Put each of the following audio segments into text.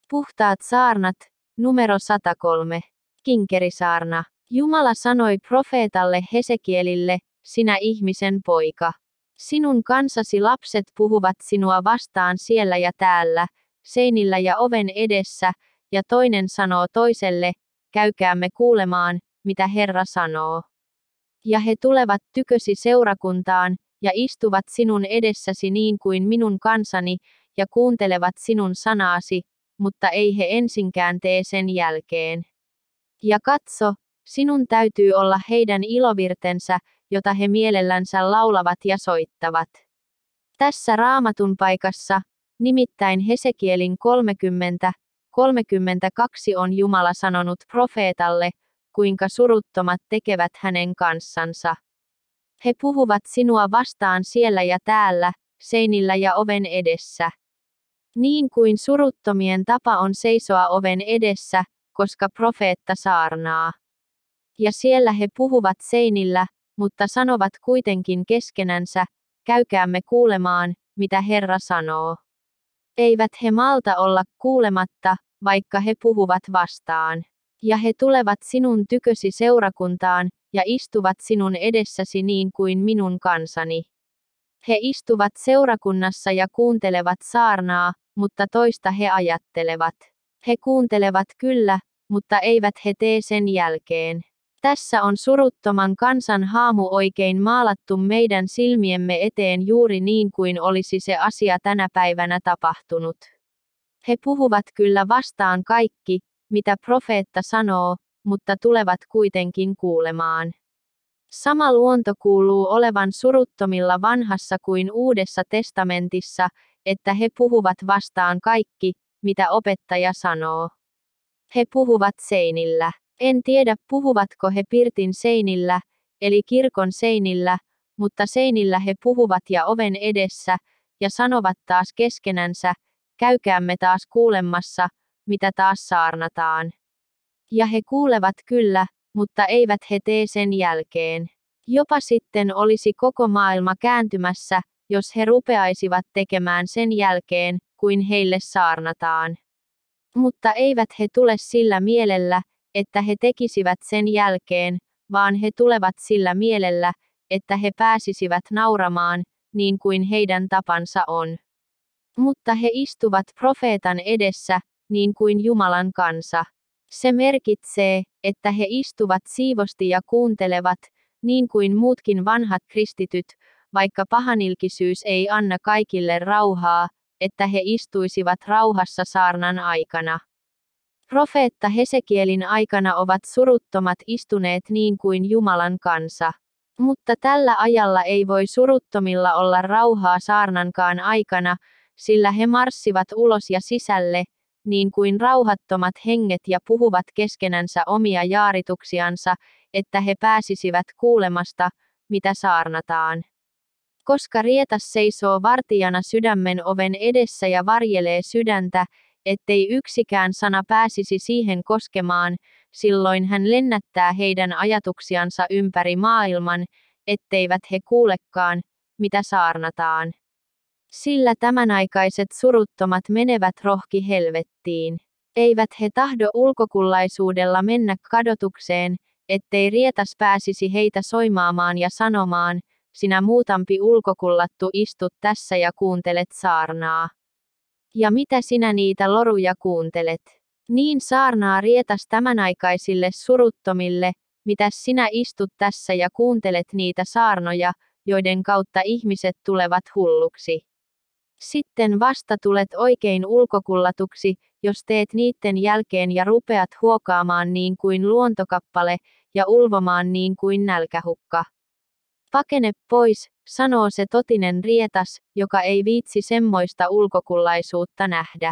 Puhtaat saarnat, numero 103. Kinkerisaarna. Jumala sanoi profeetalle Hesekielille, sinä ihmisen poika. Sinun kansasi lapset puhuvat sinua vastaan siellä ja täällä, seinillä ja oven edessä, ja toinen sanoo toiselle, käykäämme kuulemaan, mitä Herra sanoo. Ja he tulevat tykösi seurakuntaan, ja istuvat sinun edessäsi niin kuin minun kansani, ja kuuntelevat sinun sanaasi, mutta ei he ensinkään tee sen jälkeen. Ja katso, sinun täytyy olla heidän ilovirtensä, jota he mielellänsä laulavat ja soittavat. Tässä raamatun paikassa, nimittäin Hesekielin 30:32 on Jumala sanonut profeetalle, kuinka suruttomat tekevät hänen kanssansa. He puhuvat sinua vastaan siellä ja täällä, seinillä ja oven edessä. Niin kuin suruttomien tapa on seisoa oven edessä, koska profeetta saarnaa. Ja siellä he puhuvat seinillä, mutta sanovat kuitenkin keskenänsä, käykäämme kuulemaan, mitä Herra sanoo. Eivät he malta olla kuulematta, vaikka he puhuvat vastaan. Ja he tulevat sinun tykösi seurakuntaan, ja istuvat sinun edessäsi niin kuin minun kansani. He istuvat seurakunnassa ja kuuntelevat saarnaa, mutta toista he ajattelevat. He kuuntelevat kyllä, mutta eivät he tee sen jälkeen. Tässä on suruttoman kansan haamu oikein maalattu meidän silmiemme eteen juuri niin kuin olisi se asia tänä päivänä tapahtunut. He puhuvat kyllä vastaan kaikki, mitä profeetta sanoo, mutta tulevat kuitenkin kuulemaan. Sama luonto kuuluu olevan suruttomilla vanhassa kuin Uudessa testamentissa, että he puhuvat vastaan kaikki, mitä opettaja sanoo. He puhuvat seinillä. En tiedä puhuvatko he pirtin seinillä, eli kirkon seinillä, mutta seinillä he puhuvat ja oven edessä, ja sanovat taas keskenänsä, käykäämme taas kuulemassa, mitä taas saarnataan. Ja he kuulevat kyllä, mutta eivät he tee sen jälkeen. Jopa sitten olisi koko maailma kääntymässä, jos he rupeaisivat tekemään sen jälkeen, kuin heille saarnataan. Mutta eivät he tule sillä mielellä, että he tekisivät sen jälkeen, vaan he tulevat sillä mielellä, että he pääsisivät nauramaan, niin kuin heidän tapansa on. Mutta he istuvat profeetan edessä, niin kuin Jumalan kansa. Se merkitsee, että he istuvat siivosti ja kuuntelevat, niin kuin muutkin vanhat kristityt, vaikka pahanilkisyys ei anna kaikille rauhaa, että he istuisivat rauhassa saarnan aikana. Profeetta Hesekielin aikana ovat suruttomat istuneet niin kuin Jumalan kansa. Mutta tällä ajalla ei voi suruttomilla olla rauhaa saarnankaan aikana, sillä he marssivat ulos ja sisälle, niin kuin rauhattomat henget ja puhuvat keskenänsä omia jaarituksiansa, että he pääsisivät kuulemasta, mitä saarnataan. Koska rietas seisoo vartijana sydämen oven edessä ja varjelee sydäntä, ettei yksikään sana pääsisi siihen koskemaan, silloin hän lennättää heidän ajatuksiansa ympäri maailman, etteivät he kuulekaan, mitä saarnataan. Sillä tämänaikaiset suruttomat menevät rohki helvettiin. Eivät he tahdo ulkokullaisuudella mennä kadotukseen, ettei rietas pääsisi heitä soimaamaan ja sanomaan, sinä muutampi ulkokullattu istut tässä ja kuuntelet saarnaa. Ja mitä sinä niitä loruja kuuntelet? Niin saarnaa rietas tämänaikaisille suruttomille, mitäs sinä istut tässä ja kuuntelet niitä saarnoja, joiden kautta ihmiset tulevat hulluksi. Sitten vasta tulet oikein ulkokullatuksi, jos teet niitten jälkeen ja rupeat huokaamaan niin kuin luontokappale, ja ulvomaan niin kuin nälkähukka. Pakene pois, sanoo se totinen rietas, joka ei viitsi semmoista ulkokullaisuutta nähdä.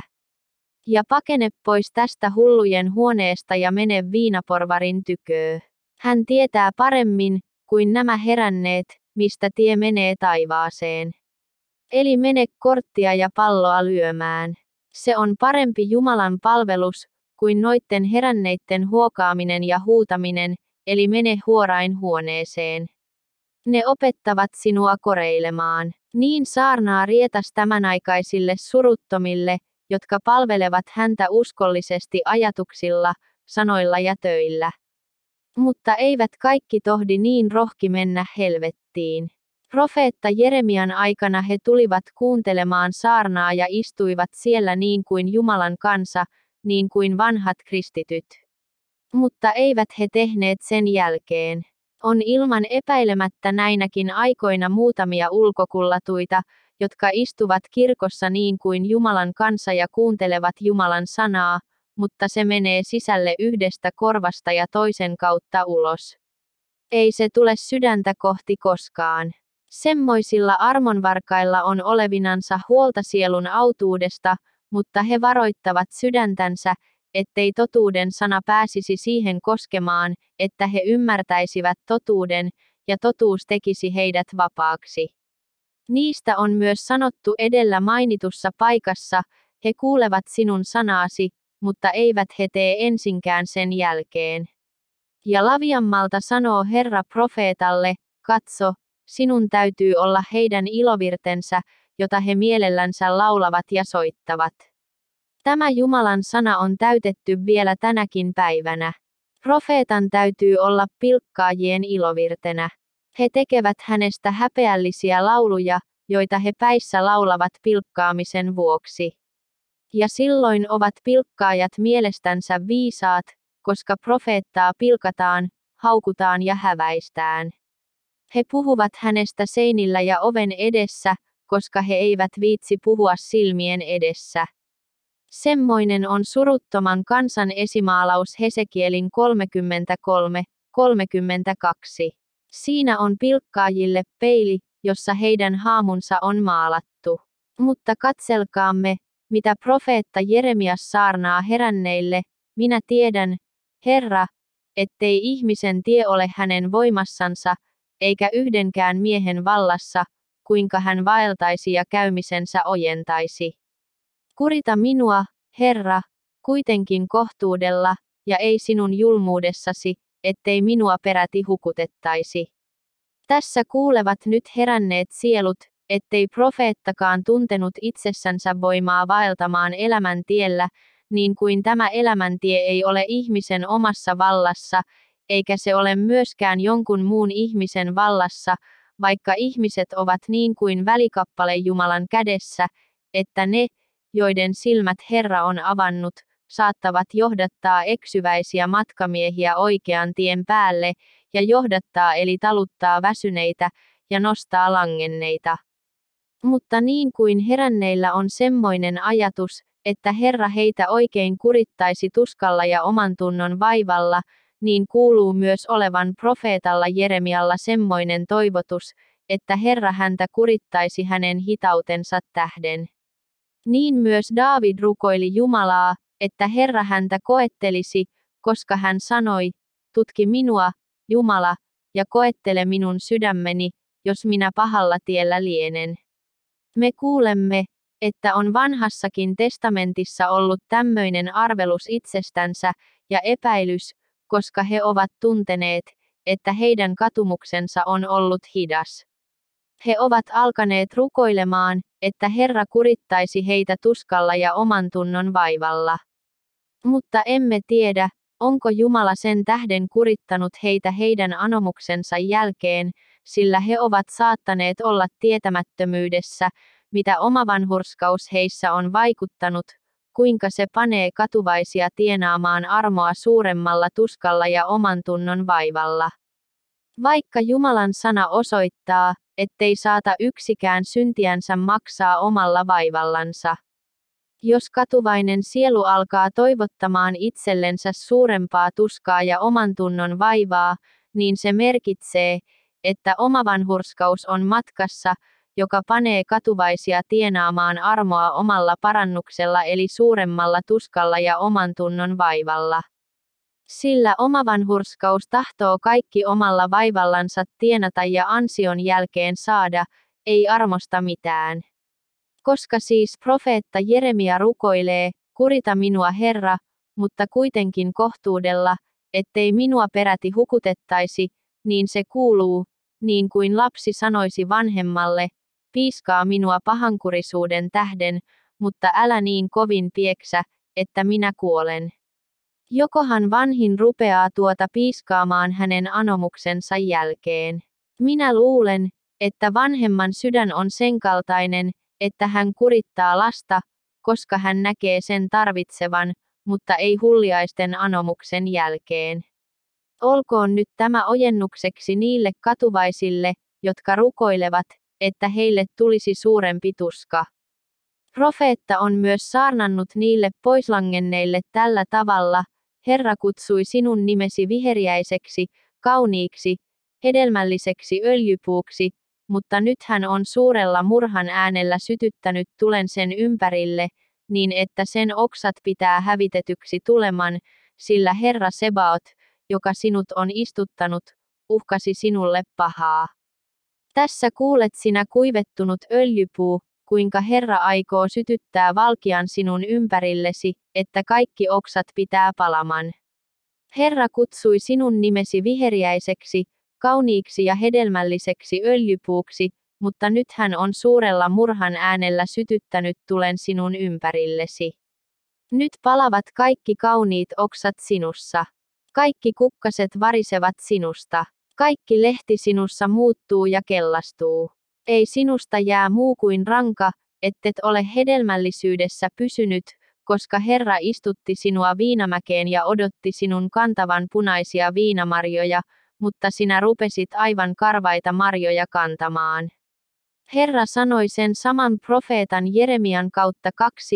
Ja pakene pois tästä hullujen huoneesta ja mene viinaporvarin tyköö. Hän tietää paremmin, kuin nämä heränneet, mistä tie menee taivaaseen. Eli mene korttia ja palloa lyömään. Se on parempi Jumalan palvelus, kuin noitten heränneitten huokaaminen ja huutaminen, eli mene huorain huoneeseen. Ne opettavat sinua koreilemaan. Niin saarnaa rietas tämänaikaisille suruttomille, jotka palvelevat häntä uskollisesti ajatuksilla, sanoilla ja töillä. Mutta eivät kaikki tohdi niin rohki mennä helvettiin. Profeetta Jeremian aikana he tulivat kuuntelemaan saarnaa ja istuivat siellä niin kuin Jumalan kansa, niin kuin vanhat kristityt. Mutta eivät he tehneet sen jälkeen. On ilman epäilemättä näinäkin aikoina muutamia ulkokullatuita, jotka istuvat kirkossa niin kuin Jumalan kansa ja kuuntelevat Jumalan sanaa, mutta se menee sisälle yhdestä korvasta ja toisen kautta ulos. Ei se tule sydäntä kohti koskaan. Semmoisilla armonvarkailla on olevinansa huolta sielun autuudesta, mutta he varoittavat sydäntänsä, ettei totuuden sana pääsisi siihen koskemaan, että he ymmärtäisivät totuuden, ja totuus tekisi heidät vapaaksi. Niistä on myös sanottu edellä mainitussa paikassa, he kuulevat sinun sanaasi, mutta eivät he tee ensinkään sen jälkeen. Ja laviammalta sanoo Herra profeetalle, katso, sinun täytyy olla heidän ilovirtensä, jota he mielellänsä laulavat ja soittavat. Tämä Jumalan sana on täytetty vielä tänäkin päivänä. Profeetan täytyy olla pilkkaajien ilovirtenä. He tekevät hänestä häpeällisiä lauluja, joita he päissä laulavat pilkkaamisen vuoksi. Ja silloin ovat pilkkaajat mielestänsä viisaat, koska profeettaa pilkataan, haukutaan ja häväistään. He puhuvat hänestä seinillä ja oven edessä, koska he eivät viitsi puhua silmien edessä. Semmoinen on suruttoman kansan esimaalaus Hesekielin 33:32. Siinä on pilkkaajille peili, jossa heidän haamunsa on maalattu. Mutta katselkaamme, mitä profeetta Jeremias saarnaa heränneille, minä tiedän, Herra, ettei ihmisen tie ole hänen voimassansa, eikä yhdenkään miehen vallassa, kuinka hän vaeltaisi ja käymisensä ojentaisi. Kurita minua, Herra, kuitenkin kohtuudella, ja ei sinun julmuudessasi, ettei minua peräti hukutettaisi. Tässä kuulevat nyt heränneet sielut, ettei profeettakaan tuntenut itsessänsä voimaa vaeltamaan elämän tiellä, niin kuin tämä elämäntie ei ole ihmisen omassa vallassa, eikä se ole myöskään jonkun muun ihmisen vallassa, vaikka ihmiset ovat niin kuin välikappale Jumalan kädessä, että ne, joiden silmät Herra on avannut, saattavat johdattaa eksyväisiä matkamiehiä oikean tien päälle, ja johdattaa eli taluttaa väsyneitä, ja nostaa langenneita. Mutta niin kuin heränneillä on semmoinen ajatus, että Herra heitä oikein kurittaisi tuskalla ja omantunnon vaivalla, niin kuuluu myös olevan profeetalla Jeremialla semmoinen toivotus, että Herra häntä kurittaisi hänen hitautensa tähden. Niin myös Daavid rukoili Jumalaa, että Herra häntä koettelisi, koska hän sanoi, tutki minua, Jumala, ja koettele minun sydämeni, jos minä pahalla tiellä lienen. Me kuulemme, että on vanhassakin testamentissa ollut tämmöinen arvelus itsestänsä, ja epäilys, koska he ovat tunteneet, että heidän katumuksensa on ollut hidas. He ovat alkaneet rukoilemaan, että Herra kurittaisi heitä tuskalla ja omantunnon vaivalla. Mutta emme tiedä, onko Jumala sen tähden kurittanut heitä heidän anomuksensa jälkeen, sillä he ovat saattaneet olla tietämättömyydessä, mitä oma vanhurskaus heissä on vaikuttanut, kuinka se panee katuvaisia tienaamaan armoa suuremmalla tuskalla ja omantunnon vaivalla. Vaikka Jumalan sana osoittaa, ettei saata yksikään syntiänsä maksaa omalla vaivallansa. Jos katuvainen sielu alkaa toivottamaan itsellensä suurempaa tuskaa ja omantunnon vaivaa, niin se merkitsee, että oma vanhurskaus on matkassa, joka panee katuvaisia tienaamaan armoa omalla parannuksella eli suuremmalla tuskalla ja omantunnon vaivalla. Sillä oma vanhurskaus tahtoo kaikki omalla vaivallansa tienata ja ansion jälkeen saada, ei armosta mitään. Koska siis profeetta Jeremia rukoilee, kurita minua Herra, mutta kuitenkin kohtuudella, ettei minua peräti hukutettaisi, niin se kuuluu, niin kuin lapsi sanoisi vanhemmalle, piiskaa minua pahankurisuuden tähden, mutta älä niin kovin pieksä, että minä kuolen. Jokohan vanhin rupeaa tuota piiskaamaan hänen anomuksensa jälkeen. Minä luulen, että vanhemman sydän on sen kaltainen, että hän kurittaa lasta, koska hän näkee sen tarvitsevan, mutta ei hulliaisten anomuksen jälkeen. Olkoon nyt tämä ojennukseksi niille katuvaisille, jotka rukoilevat, että heille tulisi suurempi tuska. Profeetta on myös saarnannut niille poislangenneille tällä tavalla: Herra kutsui sinun nimesi viheriäiseksi, kauniiksi, hedelmälliseksi öljypuuksi, mutta nyt hän on suurella murhan äänellä sytyttänyt tulen sen ympärille, niin että sen oksat pitää hävitetyksi tuleman, sillä Herra Sebaot, joka sinut on istuttanut, uhkasi sinulle pahaa. Tässä kuulet sinä kuivettunut öljypuu, kuinka Herra aikoo sytyttää valkean sinun ympärillesi, että kaikki oksat pitää palaman. Herra kutsui sinun nimesi viheriäiseksi, kauniiksi ja hedelmälliseksi öljypuuksi, mutta nyt hän on suurella murhan äänellä sytyttänyt tulen sinun ympärillesi. Nyt palavat kaikki kauniit oksat sinussa. Kaikki kukkaset varisevat sinusta. Kaikki lehti sinussa muuttuu ja kellastuu. Ei sinusta jää muu kuin ranka, ettet ole hedelmällisyydessä pysynyt, koska Herra istutti sinua viinamäkeen ja odotti sinun kantavan punaisia viinamarjoja, mutta sinä rupesit aivan karvaita marjoja kantamaan. Herra sanoi sen saman profeetan Jeremian kautta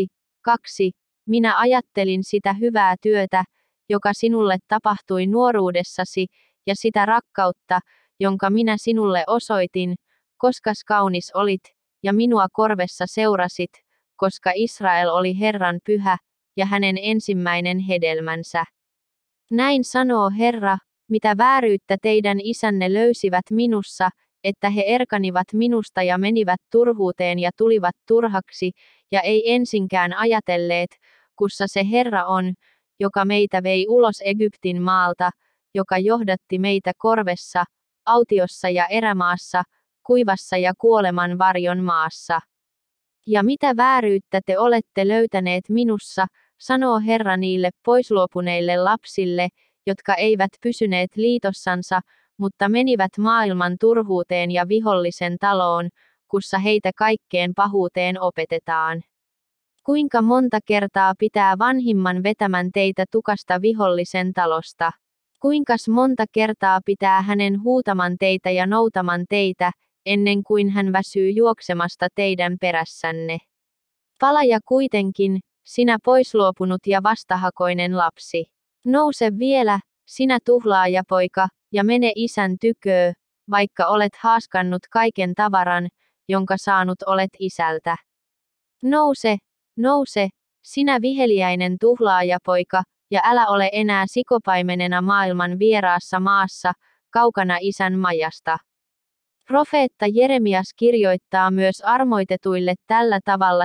2:2, minä ajattelin sitä hyvää työtä, joka sinulle tapahtui nuoruudessasi, ja sitä rakkautta, jonka minä sinulle osoitin, koska kaunis olit, ja minua korvessa seurasit, koska Israel oli Herran pyhä, ja hänen ensimmäinen hedelmänsä. Näin sanoo Herra, mitä vääryyttä teidän isänne löysivät minussa, että he erkanivat minusta ja menivät turhuuteen ja tulivat turhaksi, ja ei ensinkään ajatelleet, kussa se Herra on, joka meitä vei ulos Egyptin maalta, joka johdatti meitä korvessa, autiossa ja erämaassa, kuivassa ja kuoleman varjon maassa. Ja mitä vääryyttä te olette löytäneet minussa, sanoo Herra niille poisluopuneille lapsille, jotka eivät pysyneet liitossansa, mutta menivät maailman turhuuteen ja vihollisen taloon, kussa heitä kaikkeen pahuuteen opetetaan. Kuinka monta kertaa pitää vanhimman vetämän teitä tukasta vihollisen talosta? Kuinkas monta kertaa pitää hänen huutaman teitä ja noutaman teitä, ennen kuin hän väsyy juoksemasta teidän perässänne? Palaja kuitenkin, sinä poisluopunut ja vastahakoinen lapsi. Nouse vielä, sinä tuhlaajapoika, ja mene isän tyköö, vaikka olet haaskannut kaiken tavaran, jonka saanut olet isältä. Nouse, nouse, sinä viheliäinen tuhlaajapoika, ja älä ole enää sikopaimenena maailman vieraassa maassa, kaukana isän majasta. Profeetta Jeremias kirjoittaa myös armoitetuille tällä tavalla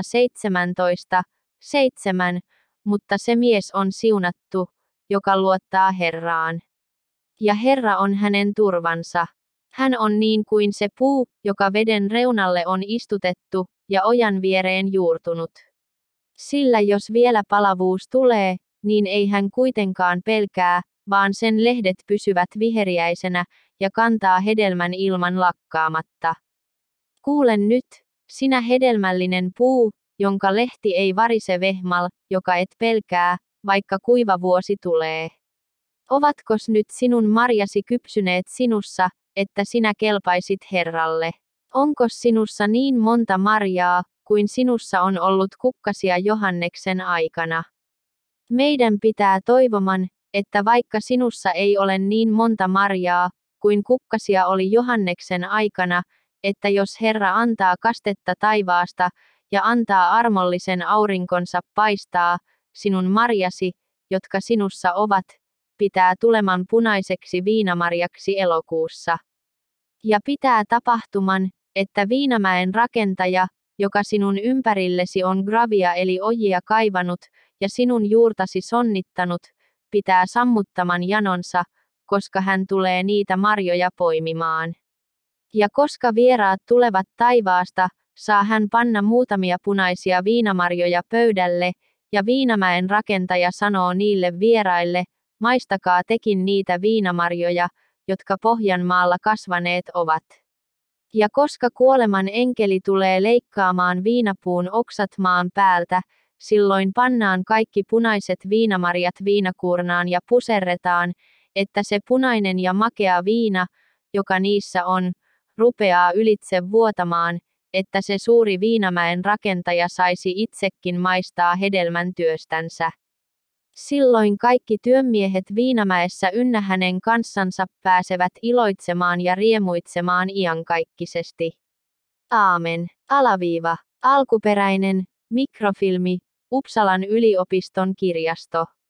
17:7, mutta se mies on siunattu, joka luottaa Herraan. Ja Herra on hänen turvansa. Hän on niin kuin se puu, joka veden reunalle on istutettu, ja ojan viereen juurtunut. Sillä jos vielä palavuus tulee, niin ei hän kuitenkaan pelkää, vaan sen lehdet pysyvät viheriäisenä, ja kantaa hedelmän ilman lakkaamatta. Kuule nyt, sinä hedelmällinen puu, jonka lehti ei varise vehmal, joka et pelkää, vaikka kuiva vuosi tulee. Ovatkos nyt sinun marjasi kypsyneet sinussa, että sinä kelpaisit Herralle? Onko sinussa niin monta marjaa, kuin sinussa on ollut kukkasia Johanneksen aikana? Meidän pitää toivoman, että vaikka sinussa ei ole niin monta marjaa, kuin kukkasia oli Johanneksen aikana, että jos Herra antaa kastetta taivaasta, ja antaa armollisen aurinkonsa paistaa, sinun marjasi, jotka sinussa ovat, pitää tuleman punaiseksi viinamarjaksi elokuussa. Ja pitää tapahtuman, että Viinamäen rakentaja, joka sinun ympärillesi on gravia eli ojia kaivanut, ja sinun juurtasi sonnittanut, pitää sammuttaman janonsa, koska hän tulee niitä marjoja poimimaan. Ja koska vieraat tulevat taivaasta, saa hän panna muutamia punaisia viinamarjoja pöydälle, ja Viinamäen rakentaja sanoo niille vieraille, maistakaa tekin niitä viinamarjoja, jotka Pohjanmaalla kasvaneet ovat. Ja koska kuoleman enkeli tulee leikkaamaan viinapuun oksat maan päältä, silloin pannaan kaikki punaiset viinamarjat viinakuurnaan ja puserretaan, että se punainen ja makea viina, joka niissä on, rupeaa ylitse vuotamaan, että se suuri Viinamäen rakentaja saisi itsekin maistaa hedelmän työstänsä. Silloin kaikki työmiehet Viinamäessä ynnä hänen kanssansa pääsevät iloitsemaan ja riemuitsemaan iankaikkisesti. Aamen. Alkuperäinen mikrofilmi, Uppsalan yliopiston kirjasto.